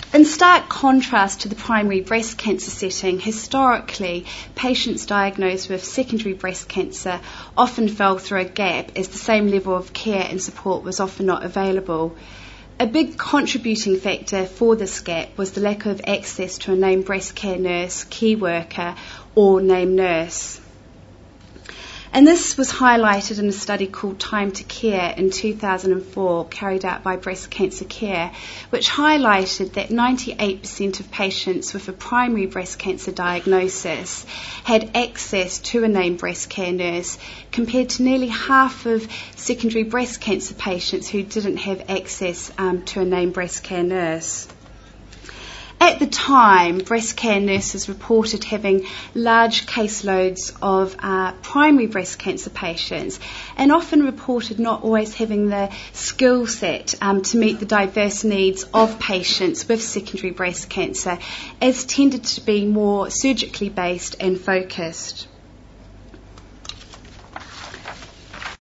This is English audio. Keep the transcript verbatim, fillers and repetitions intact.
In stark contrast to the primary breast cancer setting, historically, patients diagnosed with secondary breast cancer often fell through a gap as the same level of care and support was often not available. A big contributing factor for this gap was the lack of access to a named breast care nurse, key worker, or named nurse. And this was highlighted in a study called Time to Care in two thousand four, carried out by Breast Cancer Care, which highlighted that ninety-eight percent of patients with a primary breast cancer diagnosis had access to a named breast care nurse, compared to nearly half of secondary breast cancer patients who didn't have access um, to a named breast care nurse. At the time, breast care nurses reported having large caseloads of uh, primary breast cancer patients, and often reported not always having the skill set um, to meet the diverse needs of patients with secondary breast cancer, as tended to be more surgically based and focused.